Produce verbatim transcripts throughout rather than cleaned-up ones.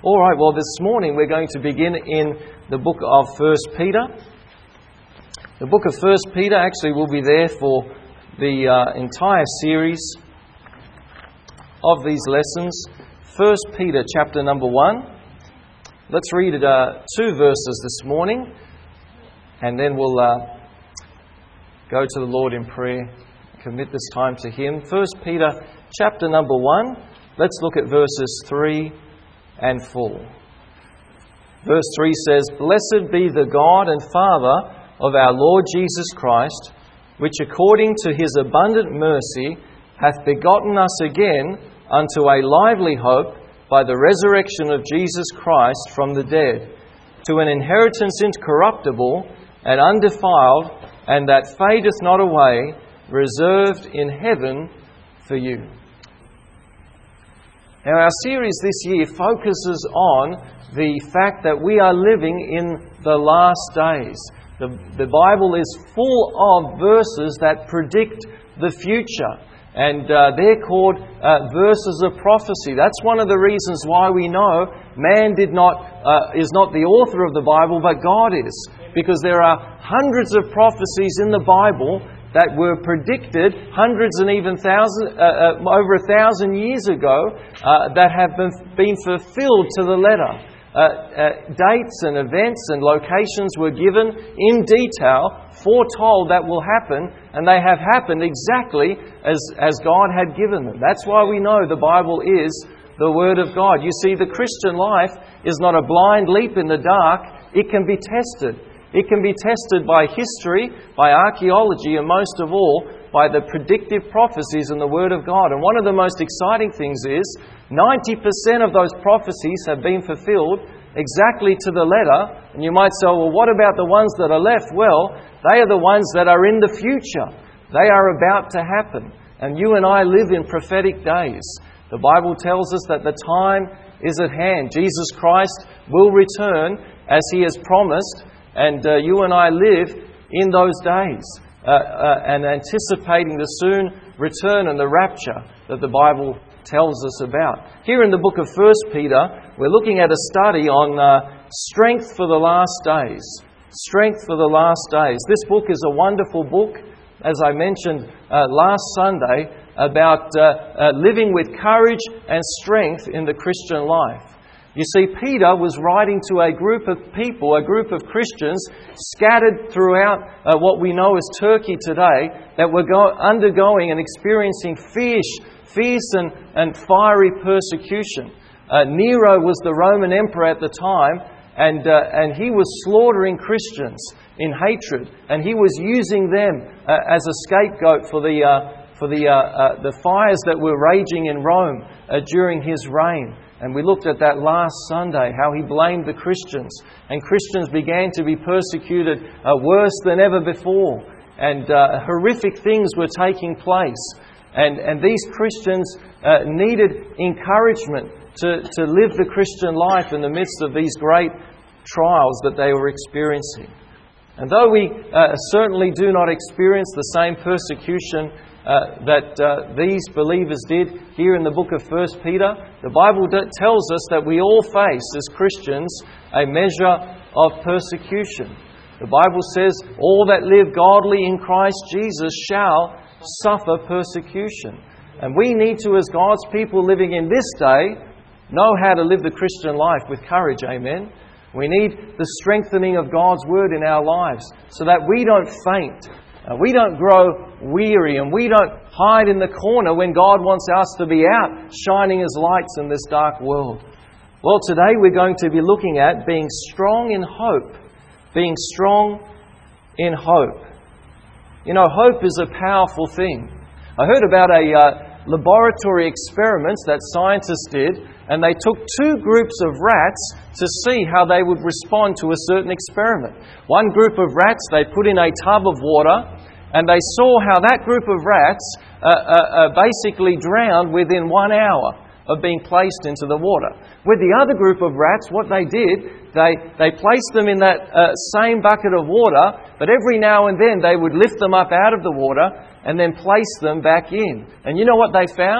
All right, well, this morning we're going to begin in the book of First Peter. The book of First Peter actually will be there for the uh, entire series of these lessons. First Peter chapter number one. Let's read it, uh, two verses this morning, and then we'll uh, go to the Lord in prayer, commit this time to Him. First Peter chapter number one. Let's look at verses three and four. Verse three says, "Blessed be the God and Father of our Lord Jesus Christ, which according to His abundant mercy hath begotten us again unto a lively hope by the resurrection of Jesus Christ from the dead, to an inheritance incorruptible and undefiled, and that fadeth not away, reserved in heaven for you." Now, our series this year focuses on the fact that we are living in the last days. The, the Bible is full of verses that predict the future, and uh, they're called uh, verses of prophecy. That's one of the reasons why we know man did not uh, is not the author of the Bible, but God is, because there are hundreds of prophecies in the Bible that were predicted hundreds and even thousand, uh, uh, over a thousand years ago uh, that have been, been fulfilled to the letter. Uh, uh, dates and events and locations were given in detail, foretold that will happen, and they have happened exactly as, as God had given them. That's why we know the Bible is the Word of God. You see, the Christian life is not a blind leap in the dark. It can be tested. It can be tested by history, by archaeology, and most of all, by the predictive prophecies in the Word of God. And one of the most exciting things is ninety percent of those prophecies have been fulfilled exactly to the letter. And you might say, well, what about the ones that are left? Well, they are the ones that are in the future. They are about to happen. And you and I live in prophetic days. The Bible tells us that the time is at hand. Jesus Christ will return as He has promised. And uh, you and I live in those days uh, uh, and anticipating the soon return and the rapture that the Bible tells us about. Here in the book of First Peter, we're looking at a study on uh, strength for the last days. Strength for the last days. This book is a wonderful book, as I mentioned uh, last Sunday, about uh, uh, living with courage and strength in the Christian life. You see, Peter was writing to a group of people, a group of Christians scattered throughout uh, what we know as Turkey today, that were go- undergoing and experiencing fierce, fierce and, and fiery persecution. Uh, Nero was the Roman emperor at the time, and uh, and he was slaughtering Christians in hatred, and he was using them uh, as a scapegoat for the uh, for the uh, uh, the fires that were raging in Rome uh, during his reign. And we looked at that last Sunday, how he blamed the Christians. And Christians began to be persecuted uh, worse than ever before. And uh, horrific things were taking place. And, and these Christians uh, needed encouragement to, to live the Christian life in the midst of these great trials that they were experiencing. And though we uh, certainly do not experience the same persecution Uh, that uh, these believers did here in the book of First Peter, the Bible d- tells us that we all face, as Christians, a measure of persecution. The Bible says, all that live godly in Christ Jesus shall suffer persecution. And we need to, as God's people living in this day, know how to live the Christian life with courage, amen? We need the strengthening of God's Word in our lives so that we don't faint. Uh, we don't grow weary, and we don't hide in the corner when God wants us to be out shining as lights in this dark world. Well, today we're going to be looking at being strong in hope. Being strong in hope. You know, hope is a powerful thing. I heard about a uh, laboratory experiment that scientists did, and they took two groups of rats to see how they would respond to a certain experiment. One group of rats they put in a tub of water, and they saw how that group of rats uh, uh, uh, basically drowned within one hour of being placed into the water. With the other group of rats, what they did, they, they placed them in that uh, same bucket of water, but every now and then they would lift them up out of the water and then place them back in. And you know what they found?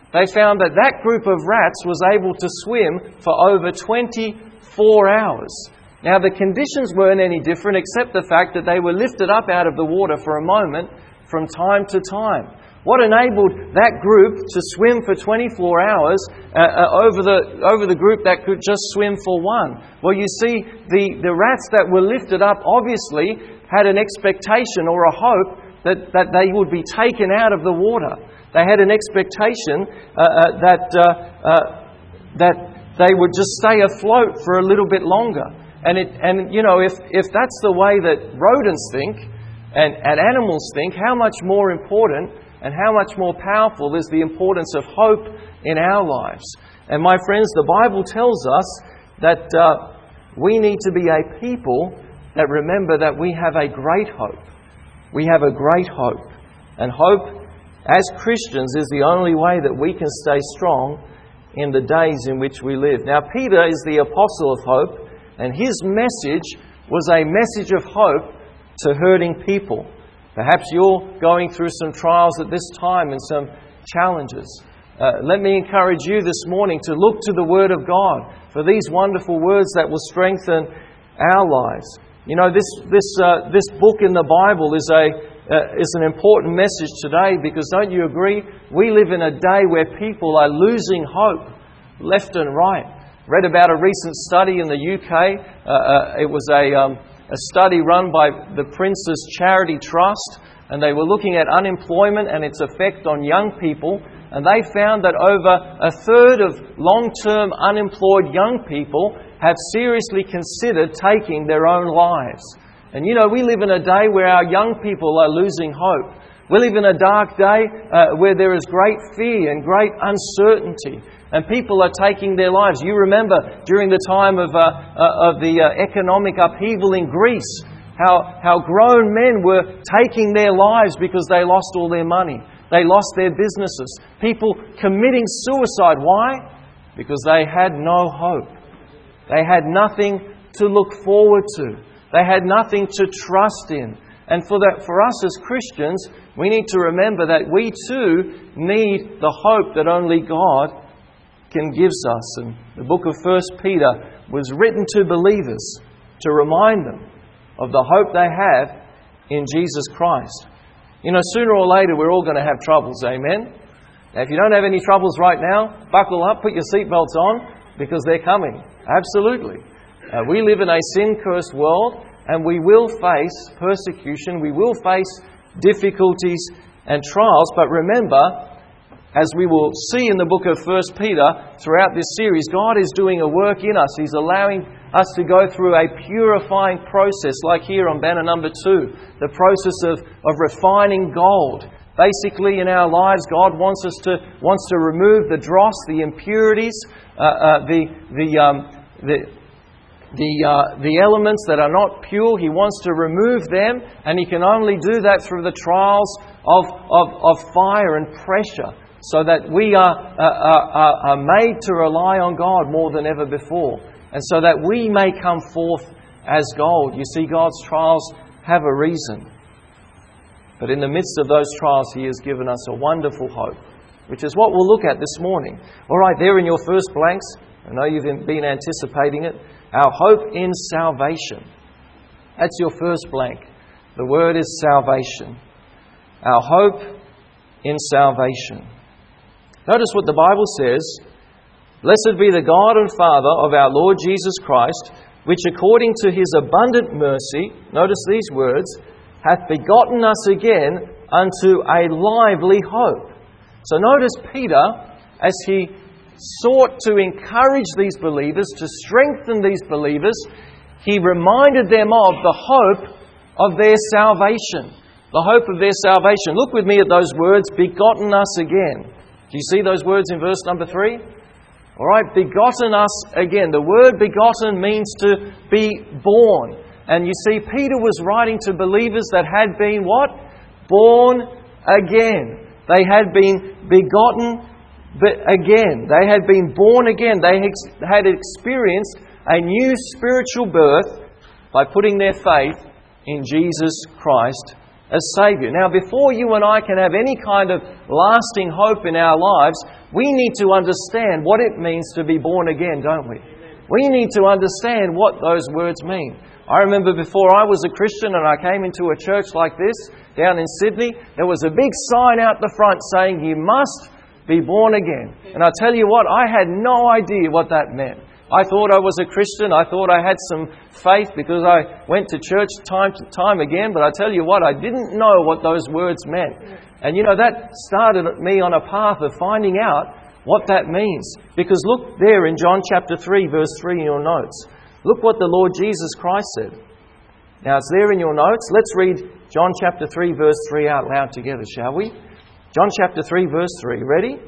they found that that group of rats was able to swim for over twenty-four hours. Now, the conditions weren't any different except the fact that they were lifted up out of the water for a moment from time to time. What enabled that group to swim for twenty-four hours uh, uh, over the over the group that could just swim for one? Well, you see, the, the rats that were lifted up obviously had an expectation or a hope that, that they would be taken out of the water. They had an expectation uh, uh, that uh, uh, that they would just stay afloat for a little bit longer. And it and you know if if that's the way that rodents think and, and animals think, how much more important and how much more powerful is the importance of hope in our lives? And my friends, the Bible tells us that uh, we need to be a people that remember that we have a great hope. We have a great hope. And hope, as Christians, is the only way that we can stay strong in the days in which we live. Now, Peter is the apostle of hope, and his message was a message of hope to hurting people. Perhaps you're going through some trials at this time and some challenges. Uh, let me encourage you this morning to look to the Word of God for these wonderful words that will strengthen our lives. You know, this this uh, this book in the Bible is a uh, is an important message today, because don't you agree? We live in a day where people are losing hope left and right. Read about a recent study in the U K. Uh, uh, it was a um, a study run by the Prince's Charity Trust, and they were looking at unemployment and its effect on young people. And they found that over a third of long-term unemployed young people have seriously considered taking their own lives. And you know, we live in a day where our young people are losing hope. We live in a dark day uh, where there is great fear and great uncertainty, and people are taking their lives. You remember during the time of uh, uh, of the uh, economic upheaval in Greece, how how grown men were taking their lives because they lost all their money. They lost their businesses. People committing suicide. Why? Because they had no hope. They had nothing to look forward to. They had nothing to trust in. And for that, for us as Christians, we need to remember that we too need the hope that only God can give us. And the book of First Peter was written to believers to remind them of the hope they have in Jesus Christ. You know, sooner or later we're all going to have troubles, amen? Now, if you don't have any troubles right now, buckle up, put your seatbelts on, because they're coming. Absolutely. Uh, we live in a sin-cursed world, and we will face persecution, we will face difficulties and trials. But remember, as we will see in the book of First Peter throughout this series, God is doing a work in us. He's allowing us to go through a purifying process, like here on banner number two, the process of, of refining gold. Basically, in our lives, God wants us to wants to remove the dross, the impurities, uh, uh, the the um, the the uh, the elements that are not pure. He wants to remove them, and He can only do that through the trials of of, of fire and pressure, so that we are, uh, are are made to rely on God more than ever before, and so that we may come forth as gold. You see, God's trials have a reason. But in the midst of those trials, He has given us a wonderful hope, which is what we'll look at this morning. All right, there in your first blanks, I know you've been anticipating it, our hope in salvation. That's your first blank. The word is salvation. Our hope in salvation. Notice what the Bible says. Blessed be the God and Father of our Lord Jesus Christ, which according to His abundant mercy, notice these words, hath begotten us again unto a lively hope. So notice Peter, as he sought to encourage these believers, to strengthen these believers, he reminded them of the hope of their salvation. The hope of their salvation. Look with me at those words, begotten us again. Do you see those words in verse number three? All right, begotten us again. The word begotten means to be born. And you see, Peter was writing to believers that had been what? Born again. They had been begotten again. They had been born again. They had experienced a new spiritual birth by putting their faith in Jesus Christ as Saviour. Now, before you and I can have any kind of lasting hope in our lives, we need to understand what it means to be born again, don't we? We need to understand what those words mean. I remember before I was a Christian and I came into a church like this down in Sydney, there was a big sign out the front saying, you must be born again. And I tell you what, I had no idea what that meant. I thought I was a Christian. I thought I had some faith because I went to church time to time again. But I tell you what, I didn't know what those words meant. And you know, that started me on a path of finding out what that means. Because look there in John chapter three, verse three in your notes. Look what the Lord Jesus Christ said. Now it's there in your notes. Let's read John chapter three, verse three out loud together, shall we? John chapter three, verse three. Ready?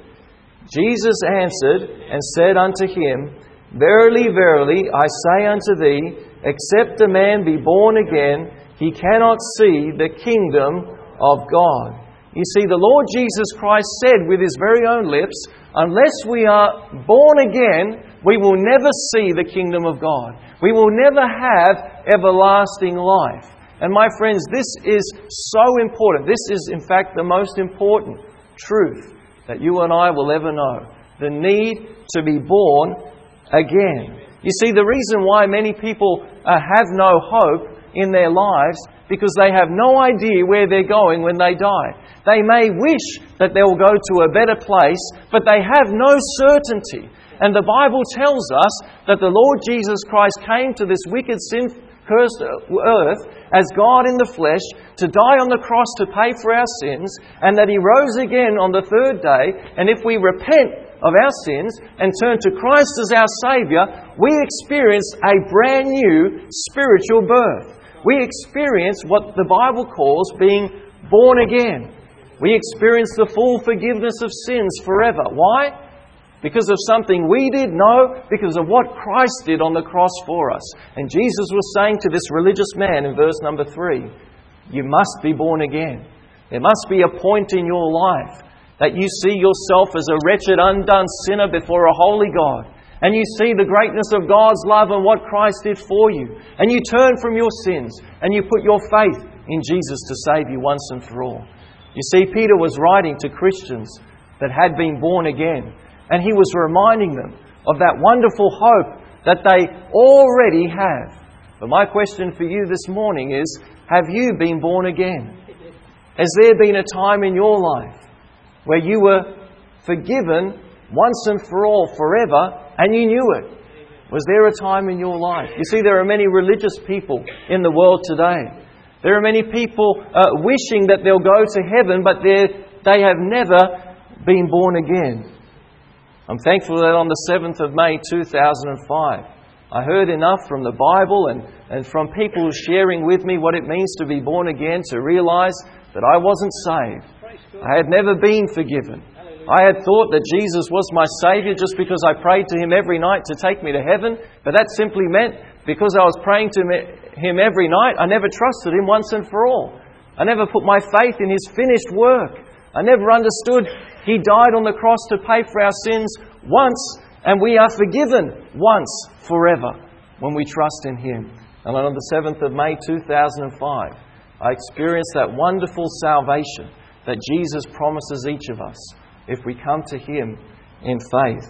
Jesus answered and said unto him, Verily, verily, I say unto thee, except a man be born again, he cannot see the kingdom of God. You see, the Lord Jesus Christ said with His very own lips, unless we are born again, we will never see the kingdom of God. We will never have everlasting life. And my friends, this is so important. This is, in fact, the most important truth that you and I will ever know. The need to be born again. You see, the reason why many people uh, have no hope in their lives, because they have no idea where they're going when they die. They may wish that they will go to a better place, but they have no certainty. And the Bible tells us that the Lord Jesus Christ came to this wicked, sin-cursed earth as God in the flesh to die on the cross to pay for our sins, and that He rose again on the third day. And if we repent of our sins and turn to Christ as our Saviour, we experience a brand new spiritual birth. We experience what the Bible calls being born again. We experience the full forgiveness of sins forever. Why? Because of something we did? No, because of what Christ did on the cross for us. And Jesus was saying to this religious man in verse number three, you must be born again. There must be a point in your life that you see yourself as a wretched, undone sinner before a holy God. And you see the greatness of God's love and what Christ did for you. And you turn from your sins and you put your faith in Jesus to save you once and for all. You see, Peter was writing to Christians that had been born again. And he was reminding them of that wonderful hope that they already have. But my question for you this morning is, have you been born again? Has there been a time in your life where you were forgiven once and for all, forever, and you knew it? Was there a time in your life? You see, there are many religious people in the world today. There are many people uh, wishing that they'll go to heaven, but they have never been born again. I'm thankful that on the seventh of May two thousand five, I heard enough from the Bible and, and from people sharing with me what it means to be born again to realise that I wasn't saved. I had never been forgiven. I had thought that Jesus was my Saviour just because I prayed to Him every night to take me to heaven. But that simply meant because I was praying to Him every night, I never trusted Him once and for all. I never put my faith in His finished work. I never understood He died on the cross to pay for our sins once, and we are forgiven once forever when we trust in Him. And on the seventh of May two thousand five, I experienced that wonderful salvation that Jesus promises each of us if we come to Him in faith.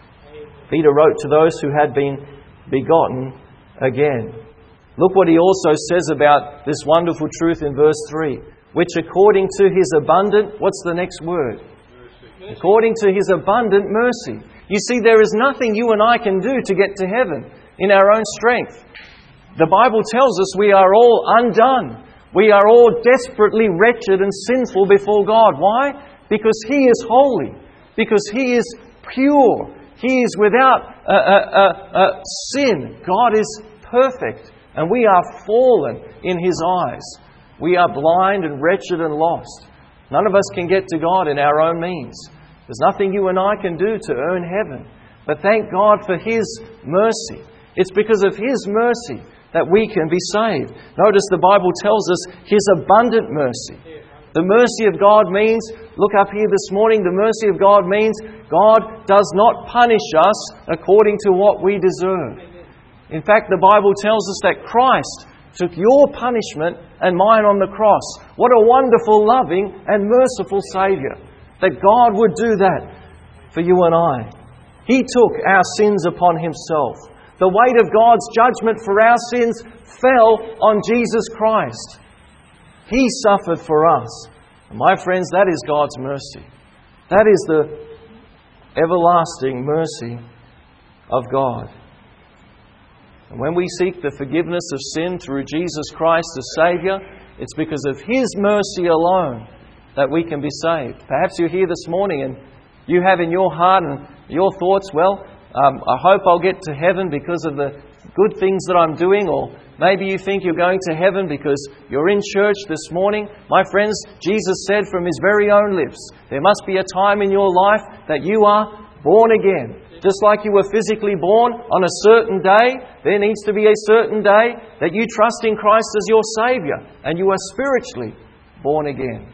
Peter wrote to those who had been begotten again. Look what he also says about this wonderful truth in verse three. Which according to His abundant, what's the next word? Mercy. According to His abundant mercy. You see, there is nothing you and I can do to get to heaven in our own strength. The Bible tells us we are all undone. We are all desperately wretched and sinful before God. Why? Because He is holy. Because He is pure. He is without uh, uh, uh, uh, sin. God is perfect. And we are fallen in His eyes. We are blind and wretched and lost. None of us can get to God in our own means. There's nothing you and I can do to earn heaven. But thank God for His mercy. It's because of His mercy that we can be saved. Notice the Bible tells us His abundant mercy. The mercy of God means, look up here this morning, the mercy of God means God does not punish us according to what we deserve. In fact, the Bible tells us that Christ took your punishment and mine on the cross. What a wonderful, loving and merciful Saviour, that God would do that. for you and I. He took our sins upon Himself. The weight of God's judgment for our sins fell on Jesus Christ. He suffered for us. And my friends, that is God's mercy. That is the everlasting mercy of God. And when we seek the forgiveness of sin through Jesus Christ as Saviour, it's because of His mercy alone that we can be saved. Perhaps you're here this morning and you have in your heart and your thoughts, well, um, I hope I'll get to heaven because of the good things that I'm doing, or maybe you think you're going to heaven because you're in church this morning. My friends, Jesus said from His very own lips, there must be a time in your life that you are born again. Just like you were physically born on a certain day, there needs to be a certain day that you trust in Christ as your Saviour and you are spiritually born again.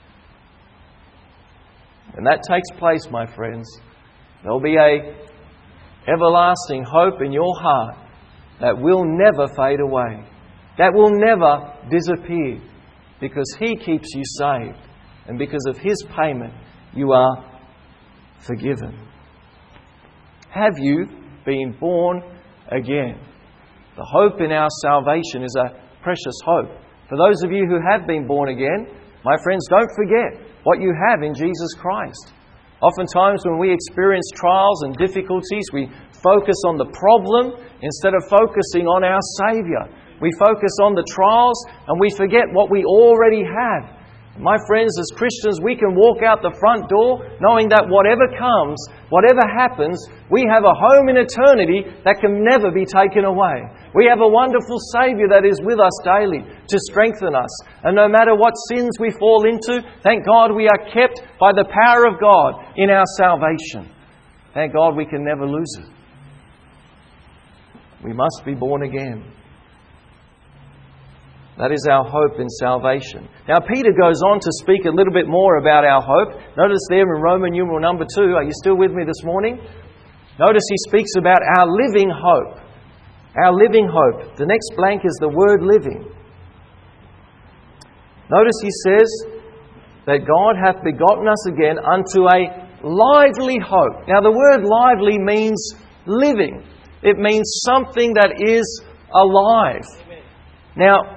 And that takes place, my friends. There'll be a everlasting hope in your heart that will never fade away, that will never disappear, because He keeps you saved, and because of His payment you are forgiven. Have you been born again? The hope in our salvation is a precious hope. For those of you who have been born again, my friends, don't forget what you have in Jesus Christ. Oftentimes when we experience trials and difficulties, we focus on the problem instead of focusing on our Saviour. We focus on the trials and we forget what we already have. My friends, as Christians, we can walk out the front door knowing that whatever comes, whatever happens, we have a home in eternity that can never be taken away. We have a wonderful Saviour that is with us daily to strengthen us. And no matter what sins we fall into, thank God we are kept by the power of God in our salvation. Thank God we can never lose it. We must be born again. That is our hope in salvation. Now, Peter goes on to speak a little bit more about our hope. Notice there in Roman numeral number two, are you still with me this morning? Notice he speaks about our living hope. Our living hope. The next blank is the word living. Notice he says that God hath begotten us again unto a lively hope. Now, the word lively means living. It means something that is alive. Now,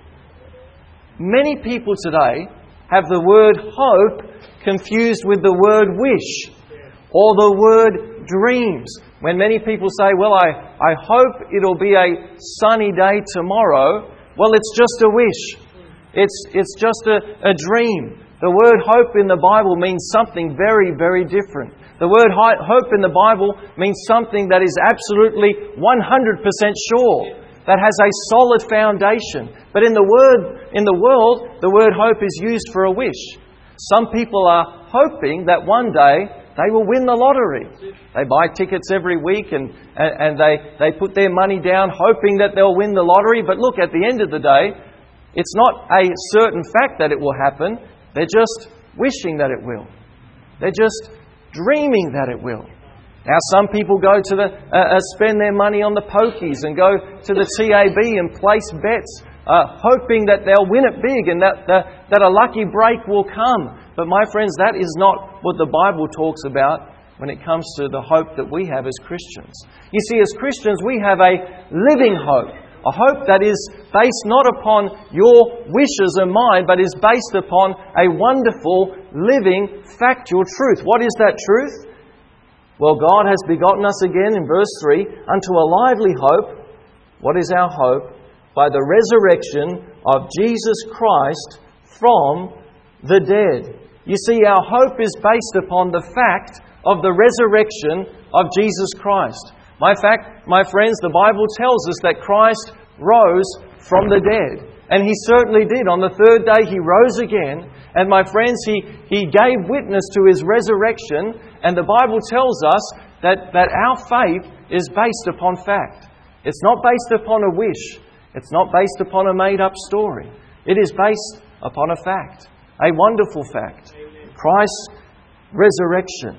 many people today have the word hope confused with the word wish or the word dreams. When many people say, well, I, I hope it'll be a sunny day tomorrow, well, it's just a wish. It's, it's just a, a dream. The word hope in the Bible means something very, very different. The word hope in the Bible means something that is absolutely one hundred percent sure, that has a solid foundation. But in the word, in the world, the word hope is used for a wish. Some people are hoping that one day they will win the lottery. They buy tickets every week and, and, and they, they put their money down hoping that they'll win the lottery. But look, at the end of the day, it's not a certain fact that it will happen. They're just wishing that it will. They're just dreaming that it will. Now, some people go to the uh, uh, spend their money on the pokies and go to the T A B and place bets, uh, hoping that they'll win it big and that uh, that a lucky break will come. But my friends, that is not what the Bible talks about when it comes to the hope that we have as Christians. You see, as Christians, we have a living hope, a hope that is based not upon your wishes and mine, but is based upon a wonderful, living, factual truth. What is that truth? Well, God has begotten us again, in verse three, unto a lively hope. What is our hope? By the resurrection of Jesus Christ from the dead. You see, our hope is based upon the fact of the resurrection of Jesus Christ. My fact, my friends, the Bible tells us that Christ rose from the dead. And He certainly did. On the third day He rose again. And my friends, He, he gave witness to His resurrection. And the Bible tells us that, that our faith is based upon fact. It's not based upon a wish. It's not based upon a made-up story. It is based upon a fact. A wonderful fact. Christ's resurrection.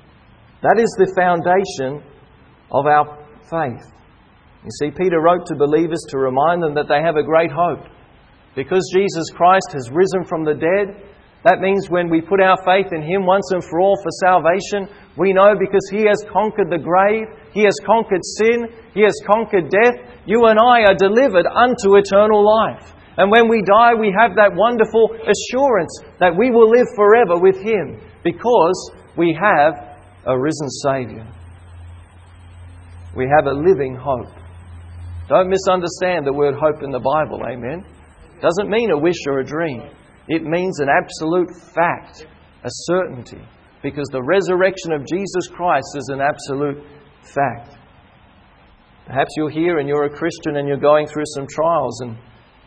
That is the foundation of our faith. You see, Peter wrote to believers to remind them that they have a great hope. Because Jesus Christ has risen from the dead, That means when we put our faith in Him once and for all for salvation, we know because He has conquered the grave, He has conquered sin, He has conquered death, you and I are delivered unto eternal life. And when we die, we have that wonderful assurance that we will live forever with Him because we have a risen Saviour. We have a living hope. Don't misunderstand the word hope in the Bible, amen? It doesn't mean a wish or a dream. It means an absolute fact, a certainty, because the resurrection of Jesus Christ is an absolute fact. Perhaps you're here and you're a Christian and you're going through some trials and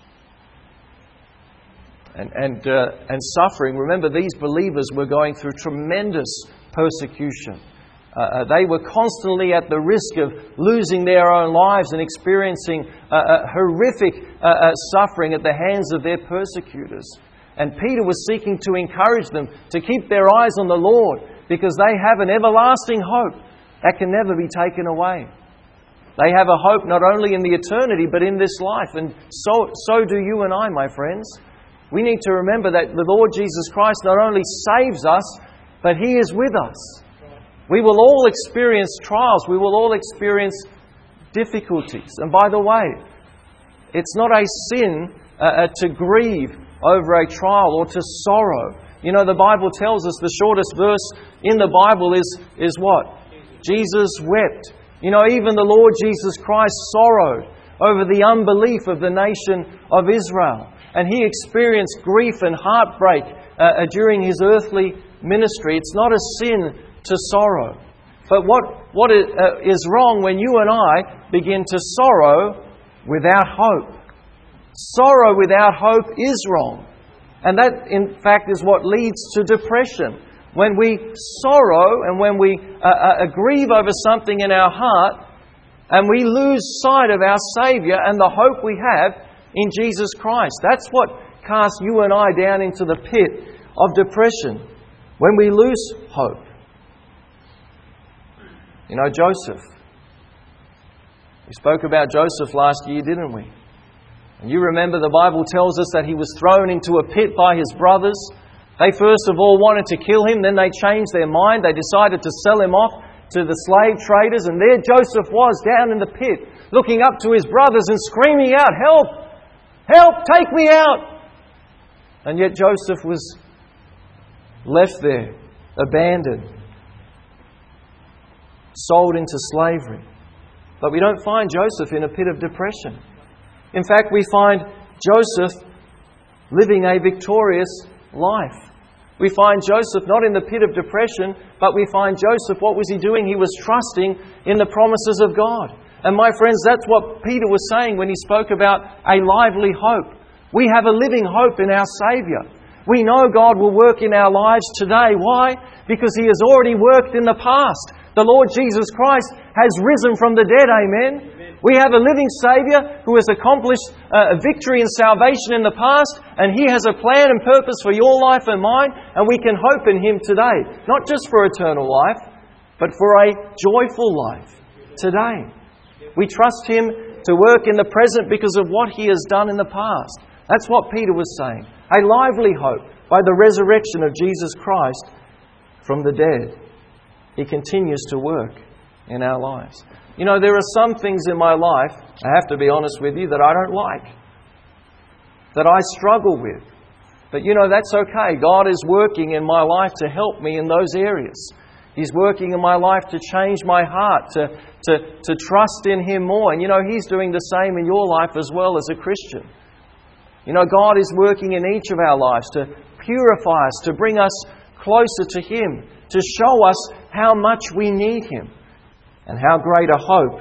and and, uh, and suffering. Remember, these believers were going through tremendous persecution. Uh, they were constantly at the risk of losing their own lives and experiencing uh, uh, horrific uh, uh, suffering at the hands of their persecutors. And Peter was seeking to encourage them to keep their eyes on the Lord because they have an everlasting hope that can never be taken away. They have a hope not only in the eternity but in this life. And so, so do you and I, my friends. We need to remember that the Lord Jesus Christ not only saves us, but He is with us. We will all experience trials. We will all experience difficulties. And by the way, it's not a sin uh, to grieve over a trial or to sorrow. You know, the Bible tells us the shortest verse in the Bible is, is what? Jesus wept. You know, even the Lord Jesus Christ sorrowed over the unbelief of the nation of Israel. And He experienced grief and heartbreak uh, during His earthly ministry. It's not a sin to sorrow. But what, what is wrong when you and I begin to sorrow without hope? Sorrow without hope is wrong. And that, in fact, is what leads to depression. When we sorrow and when we uh, uh, grieve over something in our heart and we lose sight of our Saviour and the hope we have in Jesus Christ. That's what casts you and I down into the pit of depression. When we lose hope. You know, Joseph. We spoke about Joseph last year, didn't we? And you remember the Bible tells us that he was thrown into a pit by his brothers. They first of all wanted to kill him, then they changed their mind. They decided to sell him off to the slave traders. And there Joseph was down in the pit, looking up to his brothers and screaming out, "Help! Help! Take me out!" And yet Joseph was left there, abandoned, sold into slavery. But we don't find Joseph in a pit of depression. In fact, we find Joseph living a victorious life. We find Joseph not in the pit of depression, but we find Joseph, what was he doing? He was trusting in the promises of God. And my friends, that's what Peter was saying when he spoke about a lively hope. We have a living hope in our Saviour. We know God will work in our lives today. Why? Because He has already worked in the past. The Lord Jesus Christ has risen from the dead. Amen. Amen. We have a living Saviour who has accomplished a victory and salvation in the past, and He has a plan and purpose for your life and mine, and we can hope in Him today. Not just for eternal life, but for a joyful life today. We trust Him to work in the present because of what He has done in the past. That's what Peter was saying. A lively hope by the resurrection of Jesus Christ from the dead. He continues to work in our lives. You know, there are some things in my life, I have to be honest with you, that I don't like. That I struggle with. But you know, that's okay. God is working in my life to help me in those areas. He's working in my life to change my heart, to, to, to trust in Him more. And you know, He's doing the same in your life as well as a Christian. You know, God is working in each of our lives to purify us, to bring us closer to Him, to show us how much we need Him and how great a hope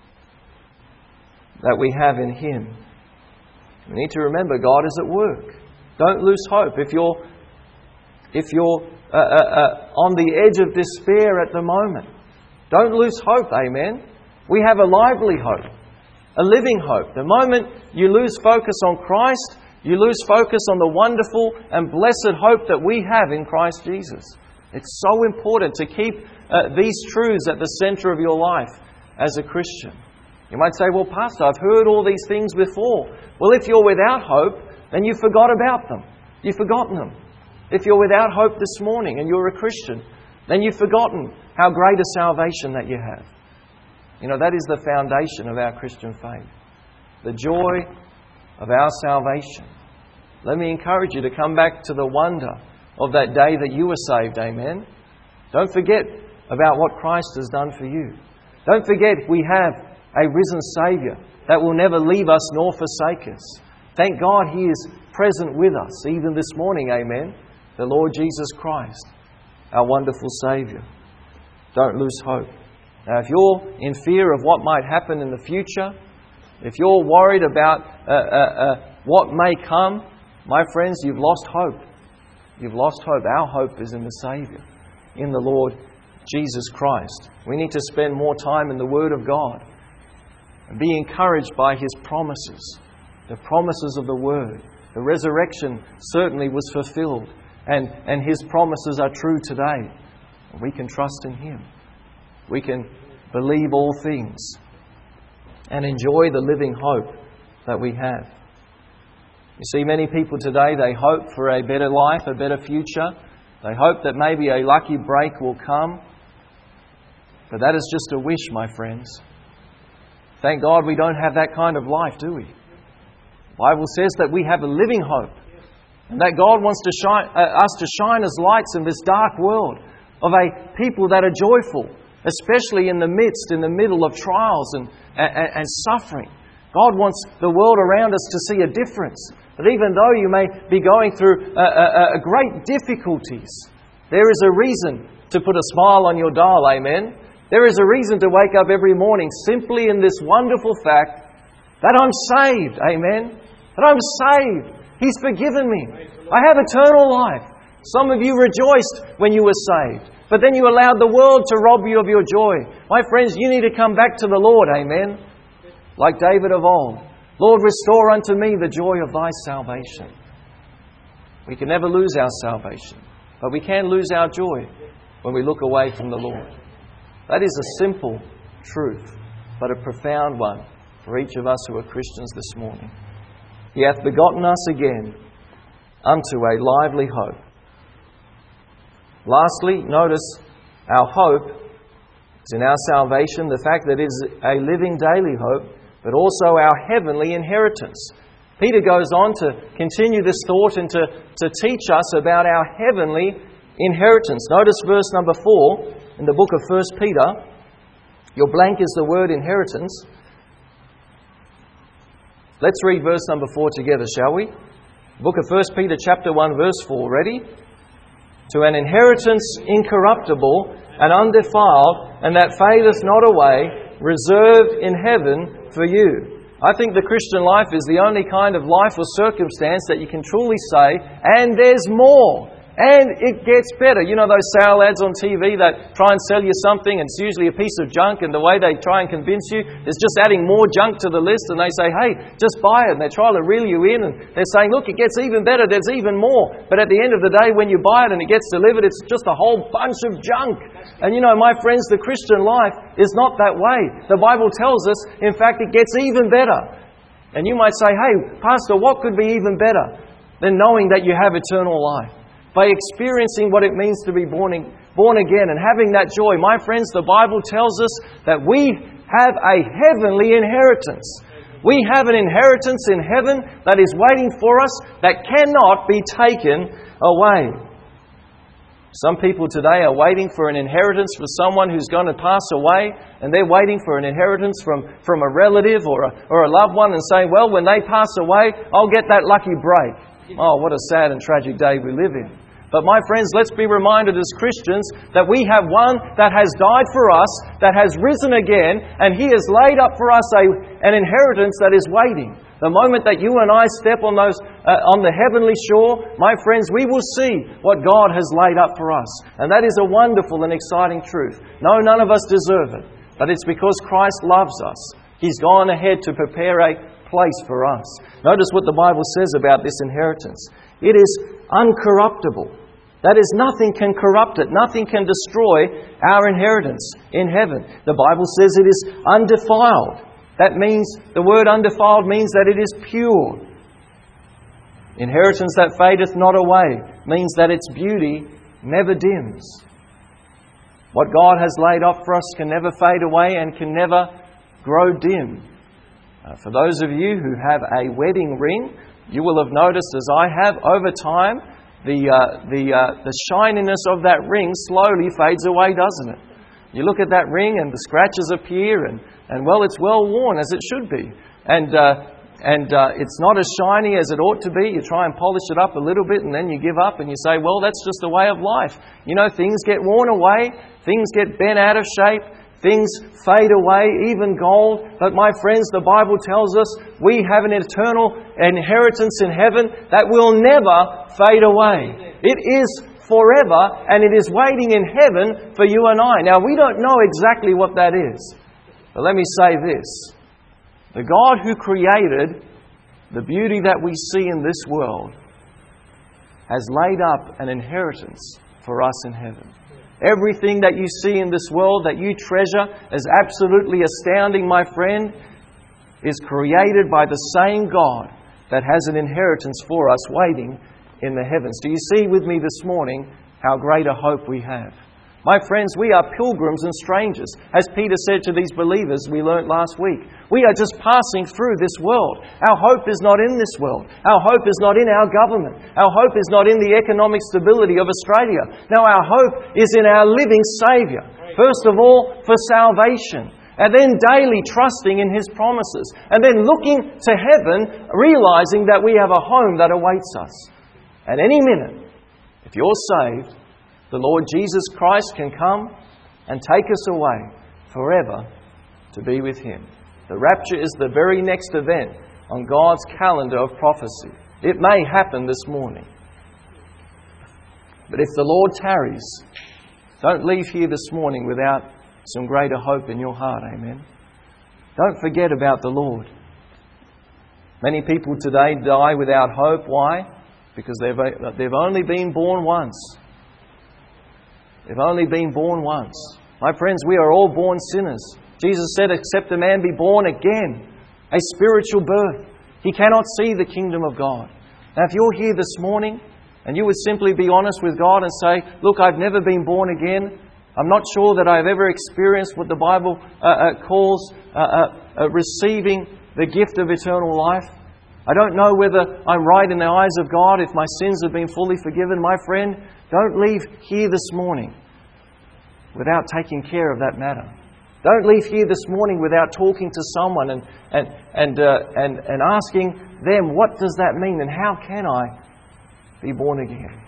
that we have in Him. We need to remember God is at work. Don't lose hope. If you're, if you're uh, uh, uh, on the edge of despair at the moment, don't lose hope, amen? We have a lively hope. A living hope. The moment you lose focus on Christ, you lose focus on the wonderful and blessed hope that we have in Christ Jesus. It's so important to keep uh, these truths at the centre of your life as a Christian. You might say, "Well, Pastor, I've heard all these things before." Well, if you're without hope, then you forgot about them. You've forgotten them. If you're without hope this morning and you're a Christian, then you've forgotten how great a salvation that you have. You know, that is the foundation of our Christian faith. The joy of our salvation. Let me encourage you to come back to the wonder of that day that you were saved. Amen. Don't forget about what Christ has done for you. Don't forget we have a risen Saviour that will never leave us nor forsake us. Thank God He is present with us even this morning. Amen. The Lord Jesus Christ, our wonderful Saviour. Don't lose hope. Now, if you're in fear of what might happen in the future, if you're worried about uh, uh, uh, what may come, my friends, you've lost hope. You've lost hope. Our hope is in the Saviour, in the Lord Jesus Christ. We need to spend more time in the Word of God and be encouraged by His promises, the promises of the Word. The resurrection certainly was fulfilled, and, and His promises are true today. We can trust in Him. We can believe all things and enjoy the living hope that we have. You see, many people today, they hope for a better life, a better future. They hope that maybe a lucky break will come. But that is just a wish, my friends. Thank God we don't have that kind of life, do we? The Bible says that we have a living hope, and that God wants to shine, uh, us to shine as lights in this dark world of a people that are joyful, especially in the midst, in the middle of trials and, and, and suffering. God wants the world around us to see a difference. That even though you may be going through uh, uh, uh, great difficulties, there is a reason to put a smile on your dial, amen? There is a reason to wake up every morning simply in this wonderful fact that I'm saved, amen? That I'm saved. He's forgiven me. I have eternal life. Some of you rejoiced when you were saved, but then you allowed the world to rob you of your joy. My friends, you need to come back to the Lord, amen? Like David of old. Lord, restore unto me the joy of Thy salvation. We can never lose our salvation, but we can lose our joy when we look away from the Lord. That is a simple truth, but a profound one for each of us who are Christians this morning. He hath begotten us again unto a lively hope. Lastly, notice our hope is in our salvation, the fact that it is a living daily hope, but also our heavenly inheritance. Peter goes on to continue this thought and to, to teach us about our heavenly inheritance. Notice verse number four in the book of First Peter. Your blank is the word inheritance. Let's read verse number four together, shall we? Book of First Peter chapter one verse four. Ready? To an inheritance incorruptible and undefiled, and that fadeth not away, reserved in heaven for you. I think the Christian life is the only kind of life or circumstance that you can truly say, and there's more. And it gets better. You know those sale ads on T V that try and sell you something, and it's usually a piece of junk, and the way they try and convince you is just adding more junk to the list, and they say, hey, just buy it. And they try to reel you in, and they're saying, look, it gets even better, there's even more. But at the end of the day, when you buy it and it gets delivered, it's just a whole bunch of junk. And you know, my friends, the Christian life is not that way. The Bible tells us, in fact, it gets even better. And you might say, hey, Pastor, what could be even better than knowing that you have eternal life? By experiencing what it means to be born, in, born again and having that joy. My friends, the Bible tells us that we have a heavenly inheritance. We have an inheritance in heaven that is waiting for us that cannot be taken away. Some people today are waiting for an inheritance for someone who's going to pass away, and they're waiting for an inheritance from, from a relative or a, or a loved one and saying, well, when they pass away, I'll get that lucky break. Oh, what a sad and tragic day we live in. But my friends, let's be reminded as Christians that we have one that has died for us, that has risen again, and He has laid up for us a, an inheritance that is waiting. The moment that you and I step on those uh, on the heavenly shore, my friends, we will see what God has laid up for us. And that is a wonderful and exciting truth. No, none of us deserve it, but it's because Christ loves us. He's gone ahead to prepare a place for us. Notice what the Bible says about this inheritance. It is uncorruptible. That is, nothing can corrupt it. Nothing can destroy our inheritance in heaven. The Bible says it is undefiled. That means, the word undefiled means that it is pure. Inheritance that fadeth not away means that its beauty never dims. What God has laid up for us can never fade away and can never grow dim. Uh, for those of you who have a wedding ring, you will have noticed, as I have, over time, the uh, the uh, the shininess of that ring slowly fades away, doesn't it? You look at that ring and the scratches appear, and, and well, it's well worn, as it should be. And uh, and uh, it's not as shiny as it ought to be. You try and polish it up a little bit, and then you give up and you say, well, that's just the way of life. You know, things get worn away, things get bent out of shape, things fade away, even gold. But my friends, the Bible tells us we have an eternal inheritance in heaven that will never fade away. It is forever, and it is waiting in heaven for you and I. Now, we don't know exactly what that is. But let me say this. The God who created the beauty that we see in this world has laid up an inheritance for us in heaven. Everything that you see in this world that you treasure as absolutely astounding, my friend, is created by the same God that has an inheritance for us waiting in the heavens. Do you see with me this morning how great a hope we have? My friends, we are pilgrims and strangers. As Peter said to these believers we learnt last week, we are just passing through this world. Our hope is not in this world. Our hope is not in our government. Our hope is not in the economic stability of Australia. No, our hope is in our living Saviour. First of all, for salvation. And then daily trusting in His promises. And then looking to heaven, realizing that we have a home that awaits us. At any minute, if you're saved, the Lord Jesus Christ can come and take us away forever to be with Him. The rapture is the very next event on God's calendar of prophecy. It may happen this morning. But if the Lord tarries, don't leave here this morning without some greater hope in your heart. Amen. Don't forget about the Lord. Many people today die without hope. Why? Because they've, they've only been born once. They've only been born once. My friends, we are all born sinners. Jesus said, except a man be born again, a spiritual birth, he cannot see the kingdom of God. Now, if you're here this morning and you would simply be honest with God and say, look, I've never been born again. I'm not sure that I've ever experienced what the Bible uh, uh, calls uh, uh, uh, receiving the gift of eternal life. I don't know whether I'm right in the eyes of God, if my sins have been fully forgiven. My friend, don't leave here this morning without taking care of that matter. Don't leave here this morning without talking to someone and and and uh, and, and asking them, what does that mean and how can I be born again?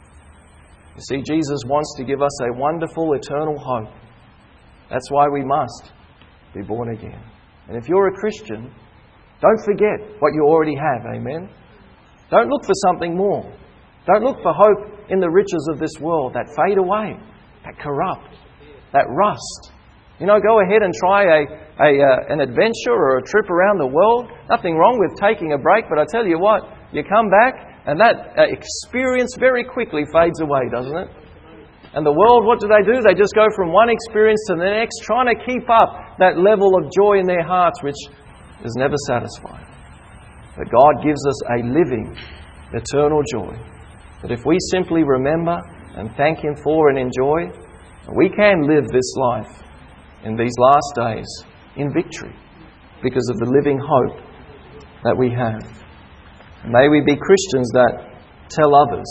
You see, Jesus wants to give us a wonderful eternal hope. That's why we must be born again. And if you're a Christian, don't forget what you already have. Amen. Don't look for something more. Don't look for hope in the riches of this world that fade away, that corrupt, that rust. You know, go ahead and try a, a uh, an adventure or a trip around the world. Nothing wrong with taking a break, but I tell you what, you come back and that uh, experience very quickly fades away, doesn't it? And the world, what do they do? They just go from one experience to the next, trying to keep up that level of joy in their hearts, which is never satisfied. But God gives us a living, eternal joy that if we simply remember and thank Him for and enjoy, we can live this life in these last days in victory because of the living hope that we have. And may we be Christians that tell others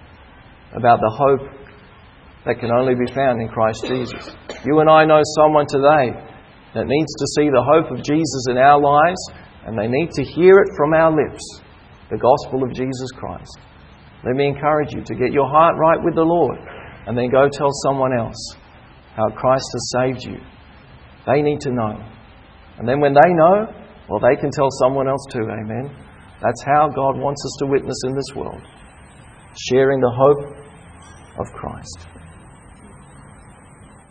about the hope that can only be found in Christ Jesus. You and I know someone today that needs to see the hope of Jesus in our lives, and they need to hear it from our lips, the gospel of Jesus Christ. Let me encourage you to get your heart right with the Lord and then go tell someone else how Christ has saved you. They need to know. And then when they know, well, they can tell someone else too. Amen. That's how God wants us to witness in this world, sharing the hope of Christ.